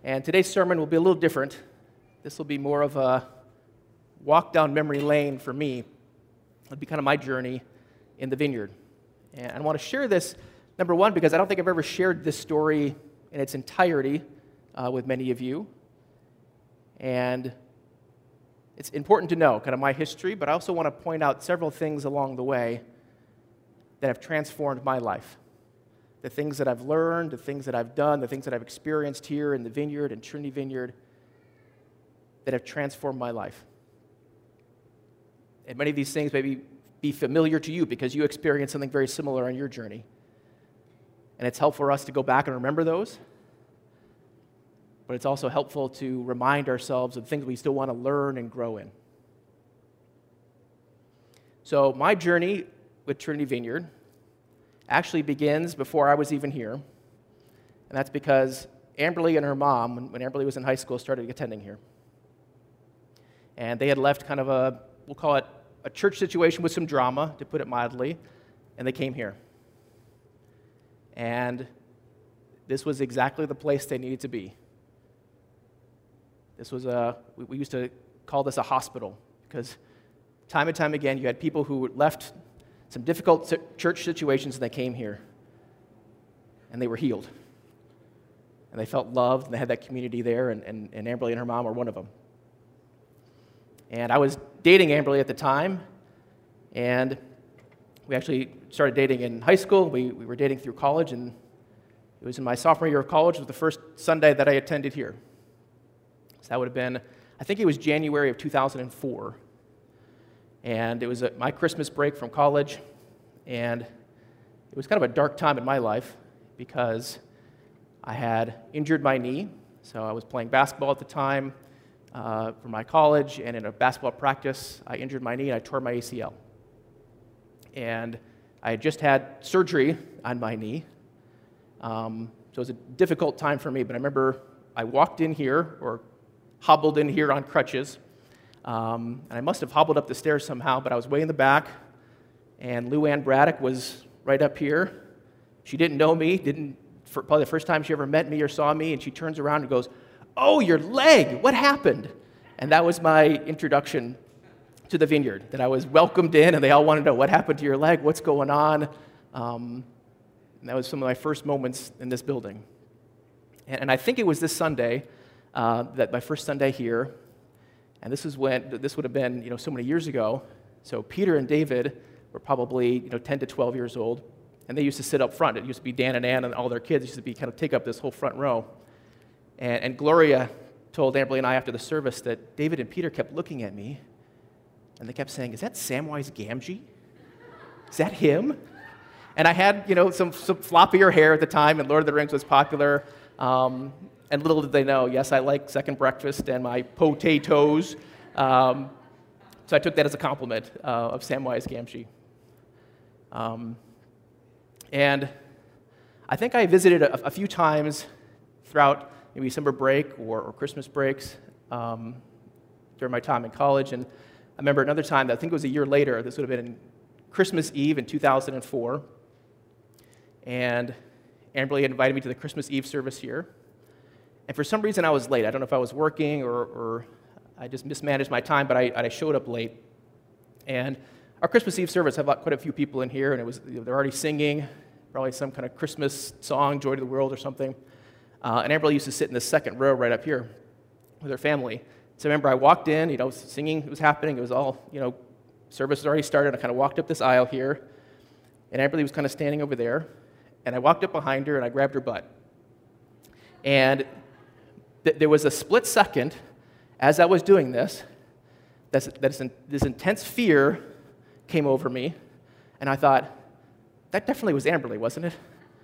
And today's sermon will be a little different. This will be more of a walk down memory lane for me. It'll be kind of my journey in the vineyard. And I want to share this, number one, because I don't think I've ever shared this story in its entirety with many of you. And it's important to know kind of my history, but I also want to point out several things along the way that have transformed my life. The things that I've learned, the things that I've done, the things that I've experienced here in the vineyard and Trinity Vineyard that have transformed my life. And many of these things may be familiar to you because you experienced something very similar on your journey. And it's helpful for us to go back and remember those. But it's also helpful to remind ourselves of things we still want to learn and grow in. So my journey with Trinity Vineyard actually begins before I was even here. And that's because Amberly and her mom, when Amberly was in high school, started attending here. And they had left kind of we'll call it a church situation with some drama, to put it mildly, and they came here. And this was exactly the place they needed to be. This was we used to call this a hospital, because time and time again you had people who left some difficult church situations and they came here. And they were healed. And they felt loved, and they had that community there, and Amberly and her mom were one of them. And I was dating Amberly at the time, and we actually started dating in high school. We were dating through college, and it was in my sophomore year of college. It was the first Sunday that I attended here. So that would have been, I think it was January of 2004. And it was my Christmas break from college, and it was kind of a dark time in my life because I had injured my knee. So I was playing basketball at the time for my college, and in a basketball practice, I injured my knee and I tore my ACL. And I had just had surgery on my knee, so it was a difficult time for me. But I remember I walked in here, or hobbled in here on crutches, and I must have hobbled up the stairs somehow, but I was way in the back, and Lou Ann Braddock was right up here. She didn't know me, probably the first time she ever met me or saw me, and she turns around and goes, "Oh, your leg, what happened?" And that was my introduction to the vineyard, that I was welcomed in, and they all wanted to know, what happened to your leg, what's going on? And that was some of my first moments in this building. And I think it was this Sunday, that my first Sunday here, and this would have been, so many years ago. So Peter and David were probably, 10 to 12 years old, and they used to sit up front. It used to be Dan and Ann and all their kids used to take up this whole front row. And Gloria told Amberly and I after the service that David and Peter kept looking at me, and they kept saying, "Is that Samwise Gamgee? Is that him?" And I had, some floppier hair at the time, and Lord of the Rings was popular. And little did they know, yes, I like second breakfast and my potatoes. So I took that as a compliment of Samwise Gamgee. And I think I visited a few times throughout maybe summer break or Christmas breaks during my time in college. And I remember another time, I think it was a year later, this would have been Christmas Eve in 2004. And Amberly had invited me to the Christmas Eve service here. And for some reason I was late. I don't know if I was working or I just mismanaged my time, but I showed up late. And our Christmas Eve service had quite a few people in here, and they're already singing, probably some kind of Christmas song, Joy to the World or something. And Amberly used to sit in the second row right up here with her family. So I remember I walked in, singing was happening. It was all, service was already started. I kind of walked up this aisle here, and Amberly was kind of standing over there. And I walked up behind her, and I grabbed her butt. And there was a split second as I was doing this, this intense fear came over me, and I thought, that definitely was Amberly, wasn't it?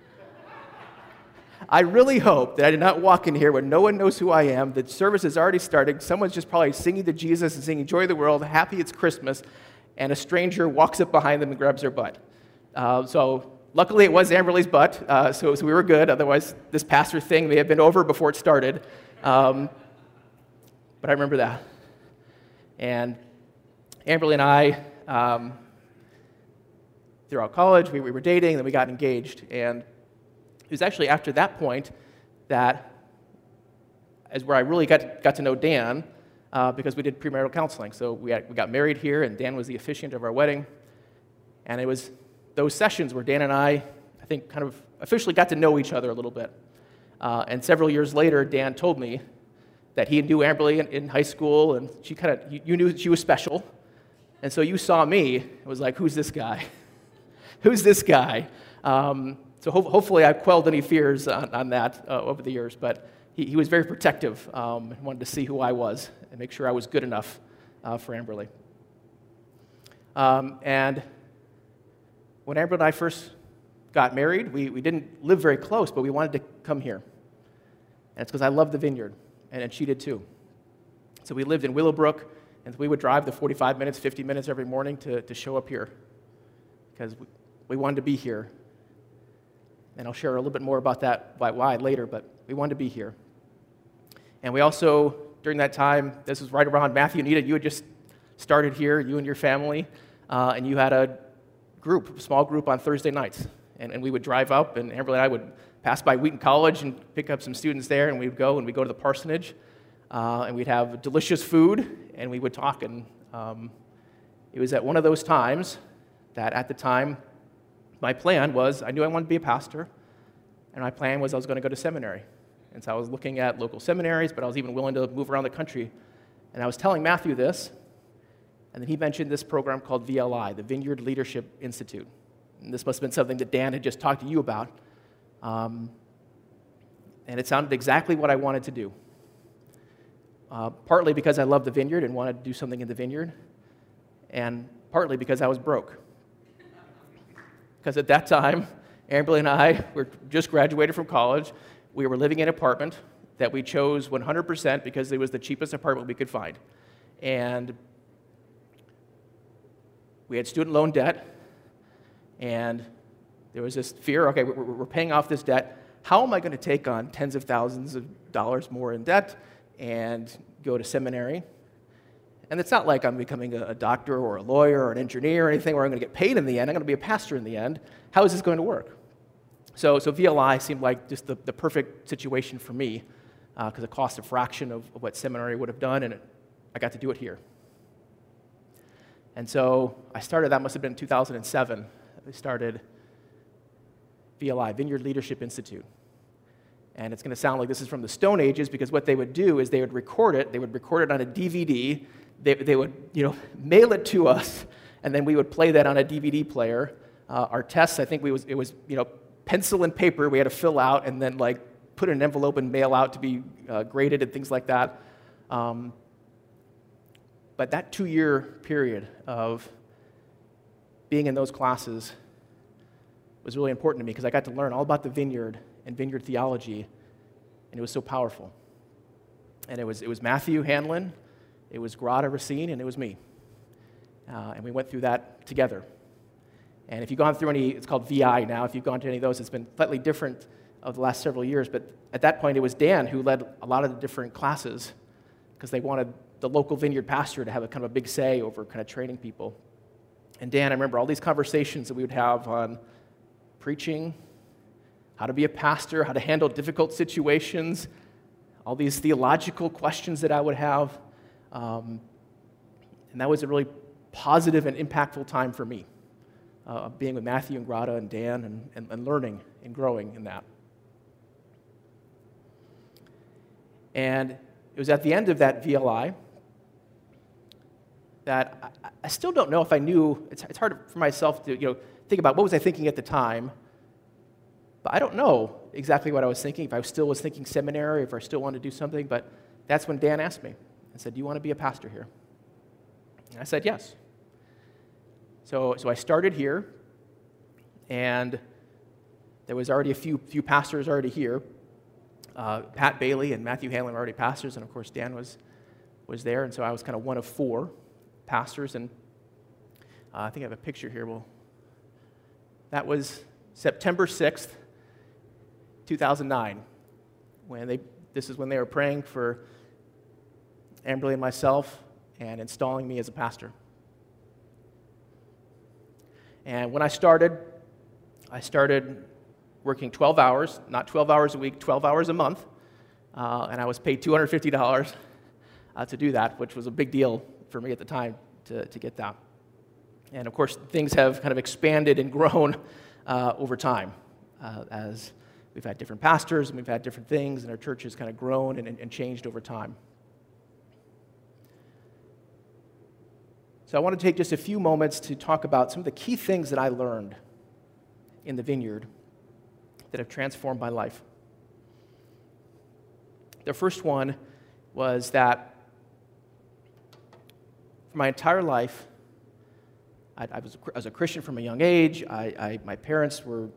I really hope that I did not walk in here when no one knows who I am, the service is already starting, someone's just probably singing to Jesus and singing Joy to the World, happy it's Christmas, and a stranger walks up behind them and grabs their butt. So luckily it was Amberly's butt, so we were good, otherwise this pastor thing may have been over before it started. But I remember that. And Amberly and I, throughout college, we were dating, and then we got engaged. And it was actually after that point that is where I really got to know Dan because we did premarital counseling. So we got married here, and Dan was the officiant of our wedding. And it was those sessions where Dan and I think, kind of officially got to know each other a little bit. And several years later, Dan told me that he knew Amberly in high school, and she you knew that she was special. And so you saw me, it was like, who's this guy? Who's this guy? So hopefully I quelled any fears on that over the years, but he was very protective and wanted to see who I was and make sure I was good enough for Amberly. And when Amberly and I first got married, we didn't live very close, but we wanted to come here. And it's because I loved the vineyard, and she did too. So we lived in Willowbrook, and we would drive the 45 minutes, 50 minutes every morning to show up here because we wanted to be here. And I'll share a little bit more about that, why later, but we wanted to be here. And we also, during that time, this was right around Matthew and Nita, you had just started here, you and your family, and you had a small group on Thursday nights. And we would drive up, and Amberly and I would pass by Wheaton College and pick up some students there, and we'd go to the parsonage, and we'd have delicious food, and we would talk. And it was at one of those times that at the time, my plan was, I knew I wanted to be a pastor, and my plan was I was going to go to seminary. And so I was looking at local seminaries, but I was even willing to move around the country. And I was telling Matthew this, and then he mentioned this program called VLI, the Vineyard Leadership Institute. And this must have been something that Dan had just talked to you about. And it sounded exactly what I wanted to do. Partly because I loved the vineyard and wanted to do something in the vineyard, and partly because I was broke. Because at that time, Amberly and I were just graduated from college. We were living in an apartment that we chose 100% because it was the cheapest apartment we could find. And we had student loan debt, and there was this fear, okay, we're paying off this debt. How am I going to take on tens of thousands of dollars more in debt and go to seminary? And it's not like I'm becoming a doctor or a lawyer or an engineer or anything where I'm going to get paid in the end. I'm going to be a pastor in the end. How is this going to work? So VLI seemed like just the perfect situation for me because it cost a fraction of what seminary would have done, and I got to do it here. And so I started, that must have been 2007. I started VLI, Vineyard Leadership Institute. And it's going to sound like this is from the Stone Ages because what they would do is they would record it. They would record it on a DVD. They would, mail it to us, and then we would play that on a DVD player. Our tests, I think it was pencil and paper we had to fill out and then put in an envelope and mail out to be graded and things like that. But that 2-year period of being in those classes was really important to me because I got to learn all about the vineyard and vineyard theology, and it was so powerful. And it was Matthew Hanlon, it was Grada Racine, and it was me. And we went through that together. And if you've gone through any, it's called VI now, if you've gone to any of those, it's been slightly different of the last several years, but at that point it was Dan who led a lot of the different classes because they wanted the local vineyard pastor to have a kind of a big say over kind of training people. And Dan, I remember all these conversations that we would have on preaching, how to be a pastor, how to handle difficult situations, all these theological questions that I would have. And that was a really positive and impactful time for me, being with Matthew and Grada and Dan and learning and growing in that. And it was at the end of that VLI that I still don't know if I knew, it's hard for myself to think about what was I thinking at the time, but I don't know exactly what I was thinking, if I still was thinking seminary, if I still wanted to do something, but that's when Dan asked me and said, do you want to be a pastor here? And I said, yes. So I started here, and there was already a few pastors already here. Pat Bailey and Matthew Hanlon were already pastors, and of course Dan was there, and so I was kind of one of 4 pastors, and I think I have a picture here. Well, that was September 6th, 2009, this is when they were praying for Amberly and myself and installing me as a pastor. And when I started working 12 hours, not 12 hours a week, 12 hours a month, and I was paid $250 to do that, which was a big deal for me at the time to get that. And of course, things have kind of expanded and grown over time as we've had different pastors and we've had different things, and our church has kind of grown and changed over time. So I want to take just a few moments to talk about some of the key things that I learned in the Vineyard that have transformed my life. The first one was that for my entire life, I was a Christian from a young age. My parents were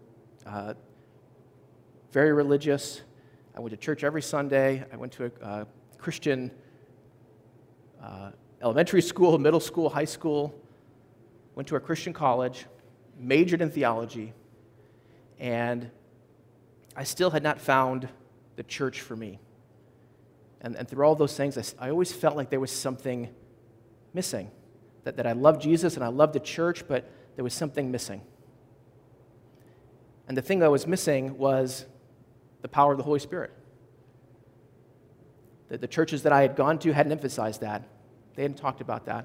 very religious. I went to church every Sunday. I went to a Christian elementary school, middle school, high school. Went to a Christian college, majored in theology, and I still had not found the church for me. And through all those things, I always felt like there was something missing. That I loved Jesus and I loved the church, but there was something missing. And the thing that was missing was the power of the Holy Spirit. The churches that I had gone to hadn't emphasized that. They hadn't talked about that.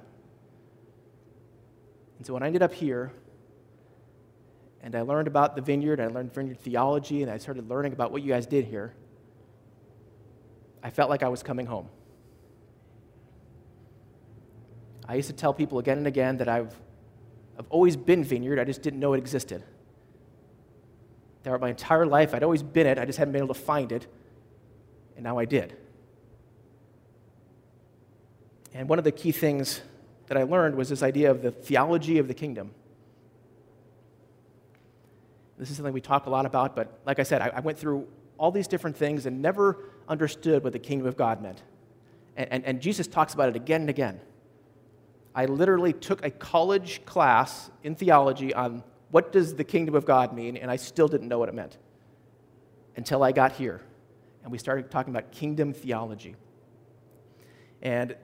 And so when I ended up here, and I learned about the Vineyard, I learned Vineyard theology, and I started learning about what you guys did here, I felt like I was coming home. I used to tell people again and again that I've always been Vineyard, I just didn't know it existed. Throughout my entire life, I'd always been it, I just hadn't been able to find it, and now I did. And one of the key things that I learned was this idea of the theology of the kingdom. This is something we talk a lot about, but like I said, I went through all these different things and never understood what the kingdom of God meant. And Jesus talks about it again and again. I literally took a college class in theology on what does the kingdom of God mean, and I still didn't know what it meant until I got here, and we started talking about kingdom theology. And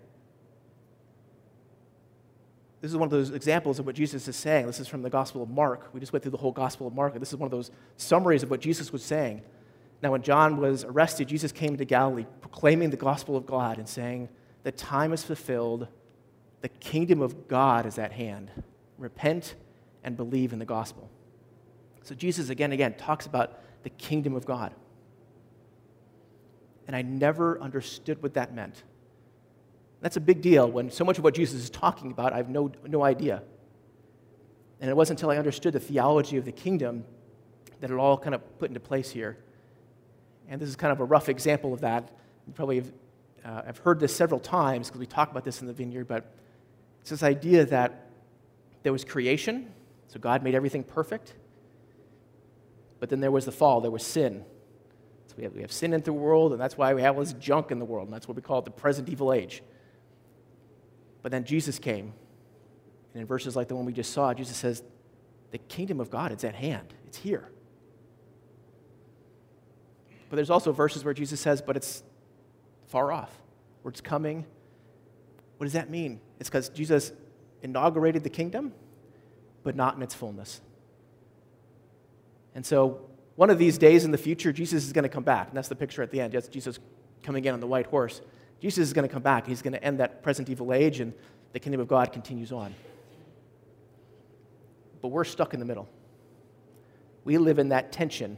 this is one of those examples of what Jesus is saying. This is from the Gospel of Mark. We just went through the whole Gospel of Mark, and this is one of those summaries of what Jesus was saying. Now, when John was arrested, Jesus came to Galilee proclaiming the gospel of God and saying, the time is fulfilled, the kingdom of God is at hand. Repent and believe in the gospel. So Jesus again and again talks about the kingdom of God. And I never understood what that meant. That's a big deal when so much of what Jesus is talking about, I have no idea. And it wasn't until I understood the theology of the kingdom that it all kind of put into place here. And this is kind of a rough example of that. You probably have heard this several times because we talk about this in the Vineyard, but it's this idea that there was creation, so God made everything perfect, but then there was the fall, there was sin. So we have sin in the world, and that's why we have all this junk in the world, and that's what we call it the present evil age. But then Jesus came, and in verses like the one we just saw, Jesus says, the kingdom of God is at hand. It's here. But there's also verses where Jesus says, but it's far off, or it's coming. What does that mean? It's because Jesus inaugurated the kingdom, but not in its fullness. And so one of these days in the future, Jesus is going to come back, and that's the picture at the end. That's Jesus coming in on the white horse. Jesus is going to come back. He's going to end that present evil age, and the kingdom of God continues on. But we're stuck in the middle. We live in that tension.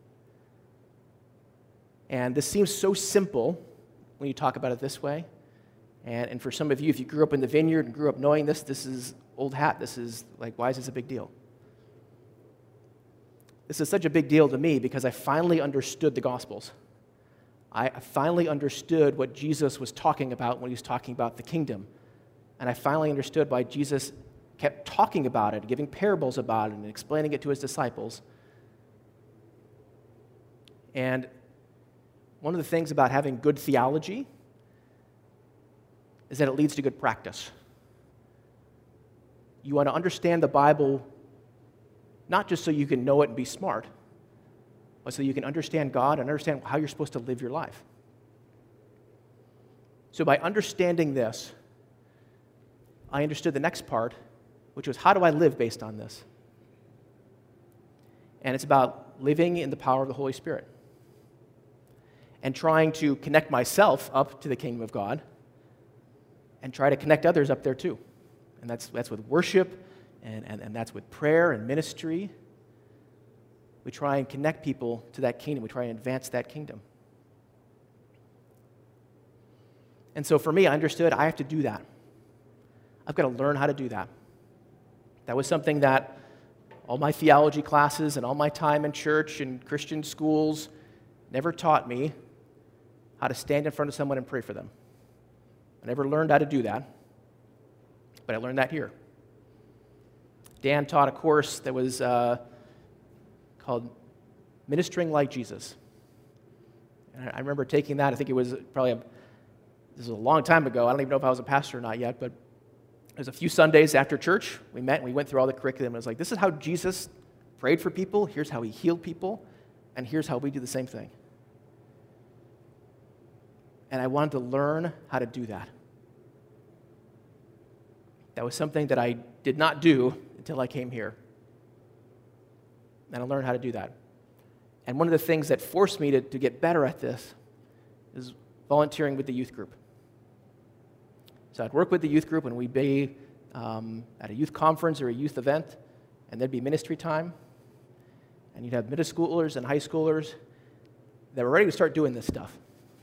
And this seems so simple when you talk about it this way. And for some of you, if you grew up in the Vineyard and grew up knowing this, this is old hat. This is like, why is this a big deal? This is such a big deal to me because I finally understood the Gospels. I finally understood what Jesus was talking about when he was talking about the kingdom. And I finally understood why Jesus kept talking about it, giving parables about it, and explaining it to his disciples. And one of the things about having good theology is that it leads to good practice. You want to understand the Bible not just so you can know it and be smart, but so you can understand God and understand how you're supposed to live your life. So by understanding this, I understood the next part, which was how do I live based on this? And it's about living in the power of the Holy Spirit. and trying to connect myself up to the kingdom of God and try to connect others up there too. And that's with worship and that's with prayer and ministry. We try and connect people to that kingdom. We try and advance that kingdom. And so for me, I understood I have to do that. I've got to learn how to do that. That was something that all my theology classes and all my time in church and Christian schools never taught me how to stand in front of someone and pray for them. I never learned how to do that, but I learned that here. Dan taught a course that was called Ministering Like Jesus. And I remember taking that. I think it was this was a long time ago. I don't even know if I was a pastor or not yet, but it was a few Sundays after church. We met and we went through all the curriculum. It was like, this is how Jesus prayed for people. Here's how he healed people. And here's how we do the same thing. And I wanted to learn how to do that. That was something that I did not do until I came here. And I learned how to do that. And one of the things that forced me to get better at this is volunteering with the youth group. So I'd work with the youth group and we'd be at a youth conference or a youth event, and there'd be ministry time. And you'd have middle schoolers and high schoolers that were ready to start doing this stuff.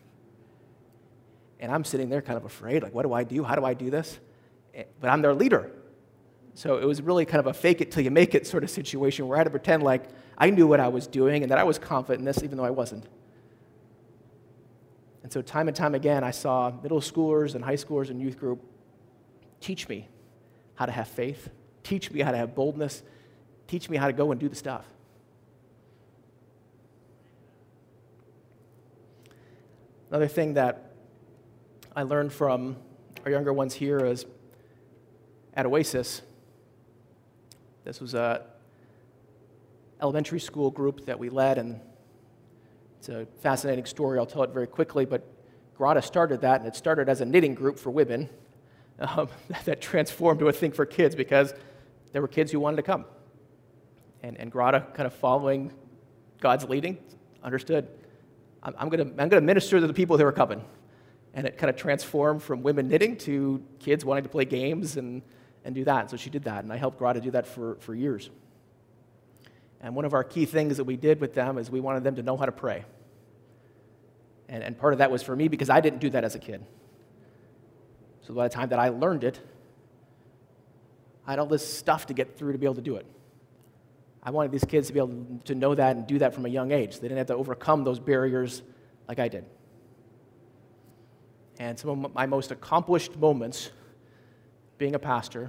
And I'm sitting there kind of afraid, like, what do I do? How do I do this? But I'm their leader. So it was really kind of a fake it till you make it sort of situation where I had to pretend like I knew what I was doing and that I was confident in this, even though I wasn't. And so time and time again, I saw middle schoolers and high schoolers and youth group teach me how to have faith, teach me how to have boldness, teach me how to go and do the stuff. Another thing that I learned from our younger ones here is at Oasis, this was a elementary school group that we led, and it's a fascinating story. I'll tell it very quickly, but Grata started that, and it started as a knitting group for women that transformed to a thing for kids because there were kids who wanted to come. And Grata, kind of following God's leading, understood, I'm going to minister to the people who are coming. And it kind of transformed from women knitting to kids wanting to play games and do that. So she did that, and I helped Grata do that for years. And one of our key things that we did with them is we wanted them to know how to pray. And part of that was for me because I didn't do that as a kid. So by the time that I learned it, I had all this stuff to get through to be able to do it. I wanted these kids to be able to know that and do that from a young age. They didn't have to overcome those barriers like I did. And some of my most accomplished moments being a pastor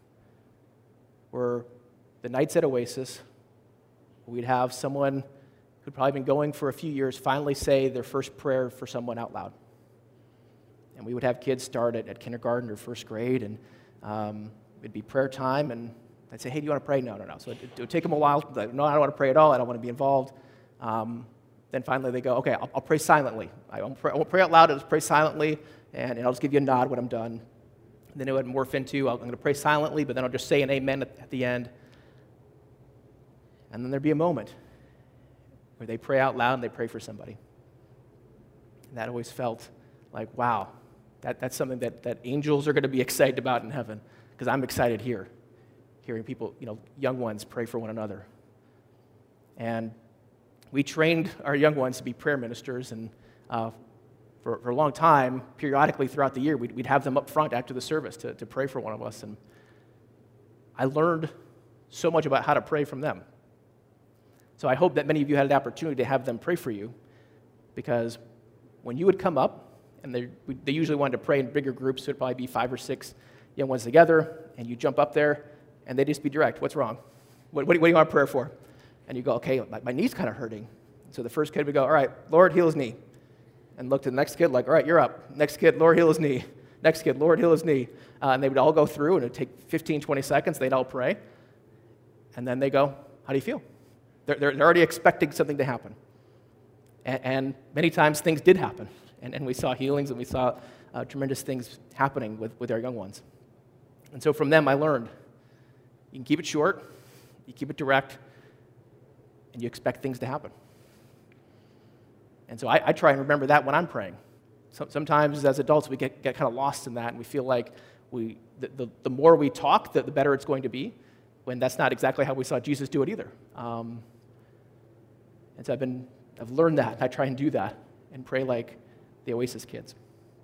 were the nights at Oasis. We'd have someone who'd probably been going for a few years finally say their first prayer for someone out loud. And we would have kids start at kindergarten or first grade, and it'd be prayer time, and I'd say, hey, do you want to pray? No. So it would take them a while. Like, no, I don't want to pray at all. I don't want to be involved. Then finally they go, okay, I'll pray silently. I won't pray out loud. I'll just pray silently, and I'll just give you a nod when I'm done. And then it would morph into, I'm going to pray silently, but then I'll just say an amen at the end. And then there'd be a moment where they pray out loud and they pray for somebody. And that always felt like, wow, that's something that angels are going to be excited about in heaven, because I'm excited here, hearing people, young ones pray for one another. And we trained our young ones to be prayer ministers, and for a long time, periodically throughout the year, we'd have them up front after the service to pray for one of us. And I learned so much about how to pray from them. So I hope that many of you had the opportunity to have them pray for you, because when you would come up, and they usually wanted to pray in bigger groups, so it'd probably be 5 or 6 young ones together, and you jump up there, and they'd just be direct. What's wrong? What do you want prayer for? And you go, okay, my knee's kind of hurting. So the first kid would go, all right, Lord, heal his knee. And look to the next kid like, all right, you're up. Next kid, Lord, heal his knee. Next kid, Lord, heal his knee. And they would all go through, and it would take 15, 20 seconds. They'd all pray. And then they go, how do you feel? They're already expecting something to happen. And many times things did happen. And we saw healings, and we saw tremendous things happening with our young ones. And so from them, I learned, you can keep it short, you keep it direct, and you expect things to happen. And so I try and remember that when I'm praying. Sometimes as adults we get kind of lost in that, and we feel like the more we talk, the better it's going to be, when that's not exactly how we saw Jesus do it either. And so I've learned that. I try and do that and pray like the Oasis kids.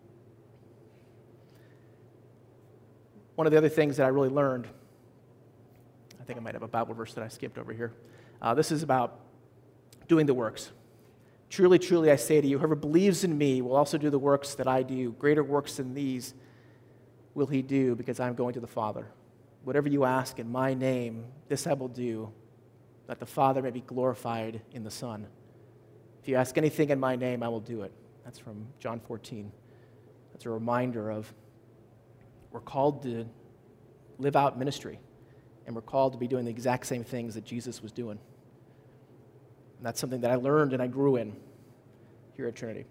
One of the other things that I really learned, I think I might have a Bible verse that I skipped over here. This is about doing the works. Truly, truly, I say to you, whoever believes in me will also do the works that I do. Greater works than these will he do, because I'm going to the Father. Whatever you ask in my name, this I will do, that the Father may be glorified in the Son. If you ask anything in my name, I will do it. That's from John 14. That's a reminder of we're called to live out ministry, and we're called to be doing the exact same things that Jesus was doing. And that's something that I learned and I grew in here at Trinity.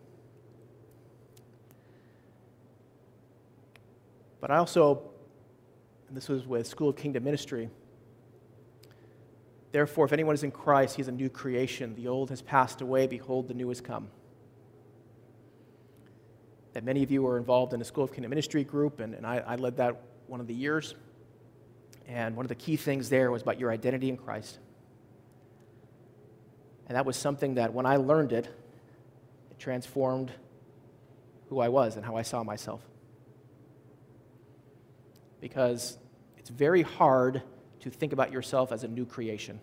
But I also, and this was with School of Kingdom Ministry, therefore, if anyone is in Christ, he is a new creation. The old has passed away, behold, the new has come. That many of you are involved in a School of Kingdom Ministry group, and I led that one of the years. And one of the key things there was about your identity in Christ. And that was something that when I learned it, it transformed who I was and how I saw myself. Because it's very hard to think about yourself as a new creation.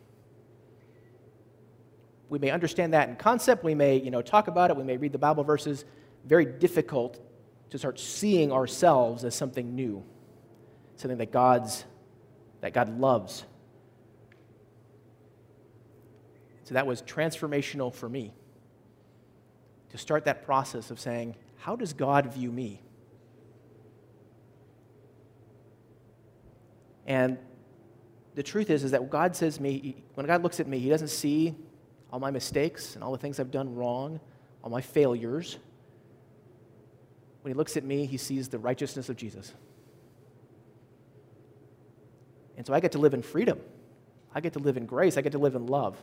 We may understand that in concept, we may, talk about it, we may read the Bible verses. Very difficult to start seeing ourselves as something new, something that God loves. So that was transformational for me, to start that process of saying, how does God view me? And the truth is that God says to me, when God looks at me, he doesn't see all my mistakes and all the things I've done wrong, all my failures. When he looks at me, he sees the righteousness of Jesus. And so I get to live in freedom. I get to live in grace. I get to live in love.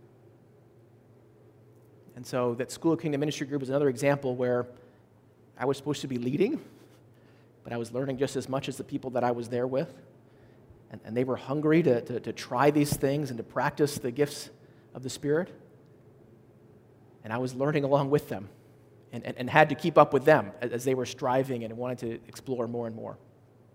And so that School of Kingdom Ministry group is another example where I was supposed to be leading, but I was learning just as much as the people that I was there with. And they were hungry to try these things and to practice the gifts of the Spirit. And I was learning along with them and had to keep up with them as they were striving and wanted to explore more and more.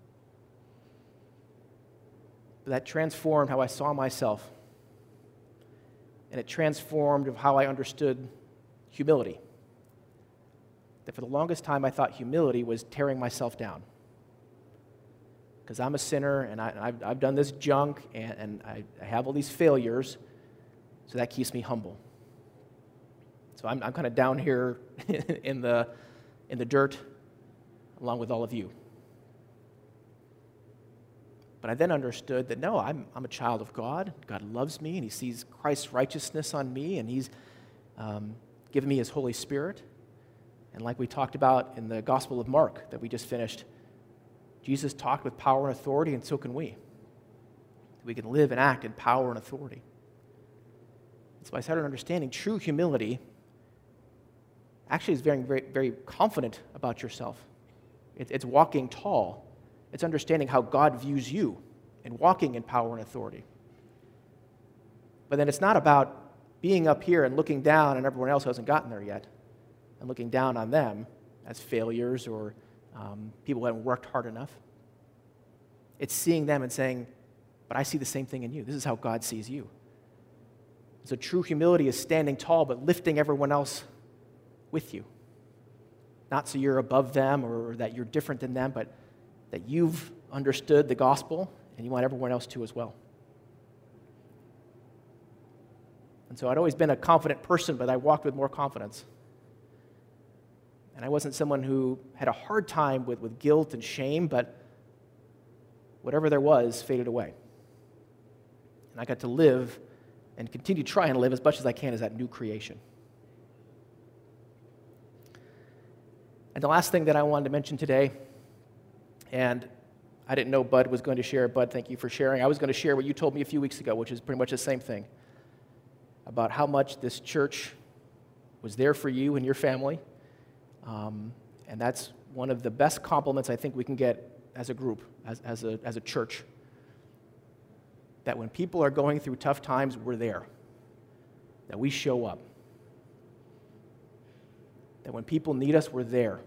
But that transformed how I saw myself. And it transformed of how I understood humility. That for the longest time I thought humility was tearing myself down. Because I'm a sinner and I've done this junk and I have all these failures, so that keeps me humble. So I'm kind of down here in the dirt along with all of you. But I then understood that no, I'm a child of God. God loves me, and he sees Christ's righteousness on me, and he's given me his Holy Spirit. And like we talked about in the Gospel of Mark that we just finished, Jesus talked with power and authority, and so can we. We can live and act in power and authority. So I started understanding true humility actually is very, very, very confident about yourself. It's walking tall. It's understanding how God views you and walking in power and authority. But then it's not about being up here and looking down and everyone else hasn't gotten there yet and looking down on them as failures or people who haven't worked hard enough. It's seeing them and saying, but I see the same thing in you. This is how God sees you. So true humility is standing tall but lifting everyone else with you. Not so you're above them or that you're different than them, but that you've understood the gospel and you want everyone else to as well. And so I'd always been a confident person, but I walked with more confidence. And I wasn't someone who had a hard time with guilt and shame, but whatever there was faded away. And I got to live and continue to try and live as much as I can as that new creation. And the last thing that I wanted to mention today, and I didn't know Bud was going to share. Bud, thank you for sharing. I was going to share what you told me a few weeks ago, which is pretty much the same thing, about how much this church was there for you and your family. And that's one of the best compliments I think we can get as a group, as a church. That when people are going through tough times, we're there. That we show up. That when people need us, we're there.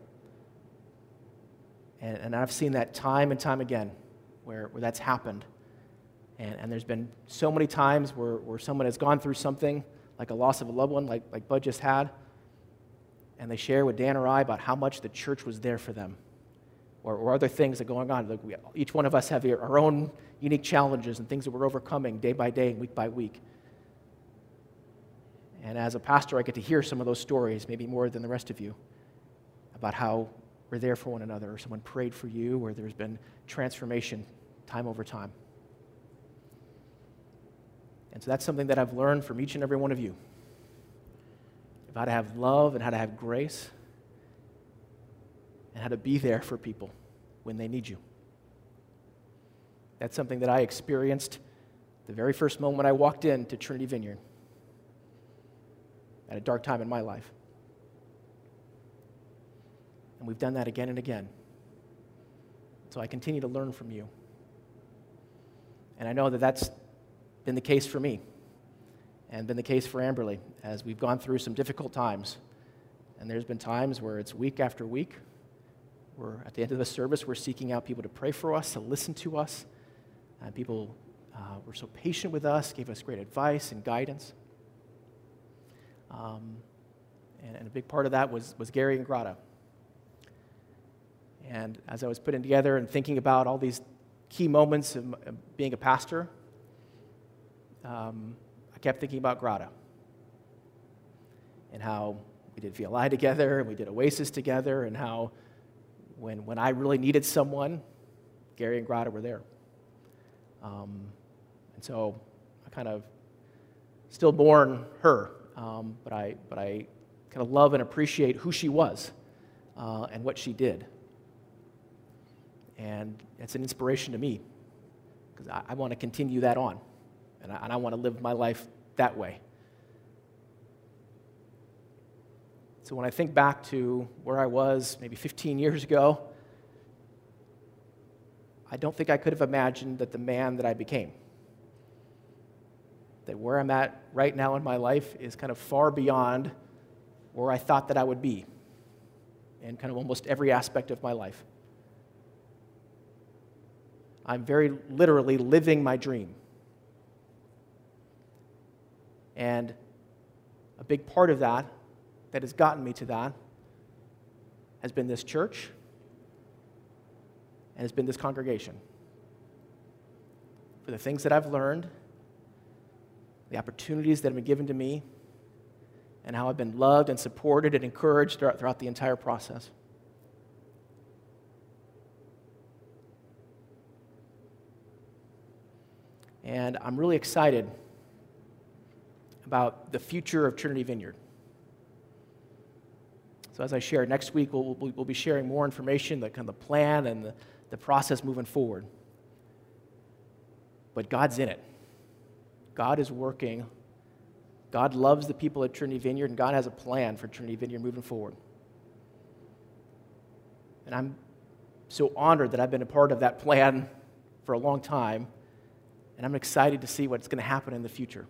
And I've seen that time and time again where that's happened. And there's been so many times where someone has gone through something, like a loss of a loved one, like Bud just had, and they share with Dan or I about how much the church was there for them, or other things that are going on. Like each one of us have our own unique challenges and things that we're overcoming day by day and week by week. And as a pastor, I get to hear some of those stories, maybe more than the rest of you, about how we're there for one another, or someone prayed for you, or there's been transformation time over time. And so that's something that I've learned from each and every one of you, about how to have love and how to have grace and how to be there for people when they need you. That's something that I experienced the very first moment I walked into Trinity Vineyard at a dark time in my life. And we've done that again and again. So I continue to learn from you. And I know that that's been the case for me and been the case for Amberly as we've gone through some difficult times. And there's been times where it's week after week. We're at the end of the service, we're seeking out people to pray for us, to listen to us. And people were so patient with us, gave us great advice and guidance. And a big part of that was Gary and Grata. And as I was putting together and thinking about all these key moments of being a pastor, I kept thinking about Grata and how we did VLI together and we did Oasis together, and how when I really needed someone, Gary and Grata were there. And so I kind of still mourn her, but I kind of love and appreciate who she was and what she did. And it's an inspiration to me because I want to continue that on, and I want to live my life that way. So when I think back to where I was maybe 15 years ago, I don't think I could have imagined that the man that I became, that where I'm at right now in my life is kind of far beyond where I thought that I would be in kind of almost every aspect of my life. I'm very literally living my dream. And a big part of that has gotten me to that has been this church and has been this congregation. For the things that I've learned, the opportunities that have been given to me, and how I've been loved and supported and encouraged throughout the entire process. And I'm really excited about the future of Trinity Vineyard. So as I shared, next week we'll be sharing more information, the kind of the plan and the process moving forward. But God's in it. God is working. God loves the people at Trinity Vineyard, and God has a plan for Trinity Vineyard moving forward. And I'm so honored that I've been a part of that plan for a long time, and I'm excited to see what's going to happen in the future.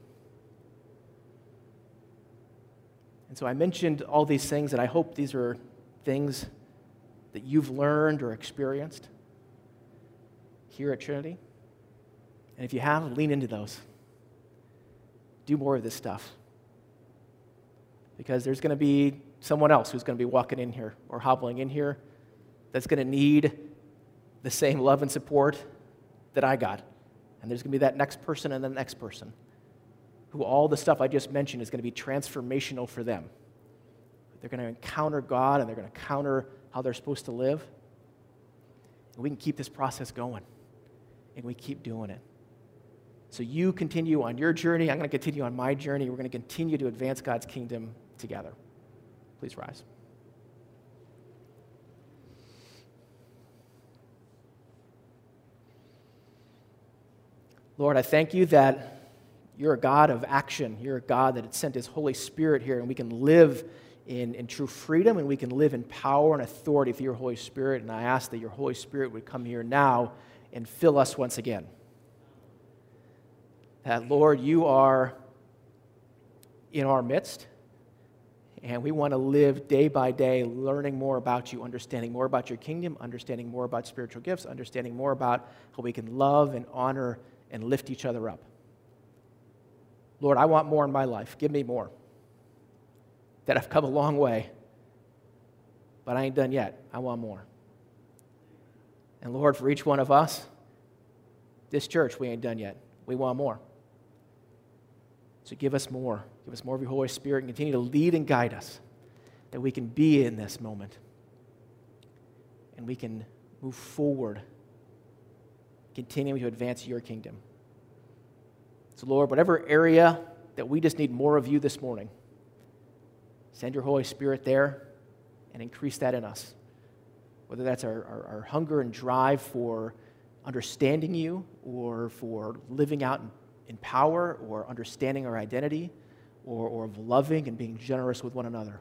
And so I mentioned all these things, and I hope these are things that you've learned or experienced here at Trinity. And if you have, lean into those. Do more of this stuff. Because there's going to be someone else who's going to be walking in here or hobbling in here that's going to need the same love and support that I got. And there's going to be that next person and the next person who all the stuff I just mentioned is going to be transformational for them. They're going to encounter God, and they're going to encounter how they're supposed to live. And we can keep this process going, and we keep doing it. So you continue on your journey. I'm going to continue on my journey. We're going to continue to advance God's kingdom together. Please rise. Lord, I thank you that You're a God of action. You're a God that had sent His Holy Spirit here, and we can live in true freedom, and we can live in power and authority through your Holy Spirit. And I ask that your Holy Spirit would come here now and fill us once again. That, Lord, you are in our midst, and we want to live day by day learning more about you, understanding more about your kingdom, understanding more about spiritual gifts, understanding more about how we can love and honor and lift each other up. Lord, I want more in my life. Give me more. That I've come a long way, but I ain't done yet. I want more. And Lord, for each one of us, this church, we ain't done yet. We want more. So give us more. Give us more of your Holy Spirit and continue to lead and guide us, that we can be in this moment and we can move forward, continuing to advance your kingdom. So Lord, whatever area that we just need more of you this morning, send your Holy Spirit there and increase that in us. Whether that's our hunger and drive for understanding you, or for living out in power, or understanding our identity, or of loving and being generous with one another.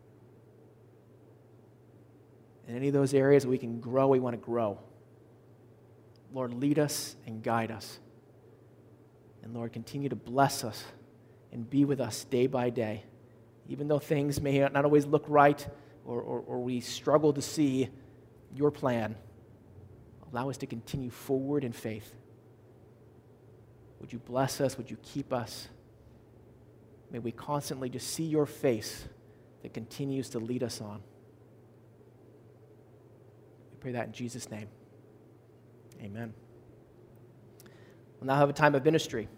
In any of those areas that we can grow, we want to grow. Lord, lead us and guide us. And Lord, continue to bless us and be with us day by day. Even though things may not always look right, or we struggle to see your plan, allow us to continue forward in faith. Would you bless us? Would you keep us? May we constantly just see your face that continues to lead us on. We pray that in Jesus' name. Amen. We'll now have a time of ministry.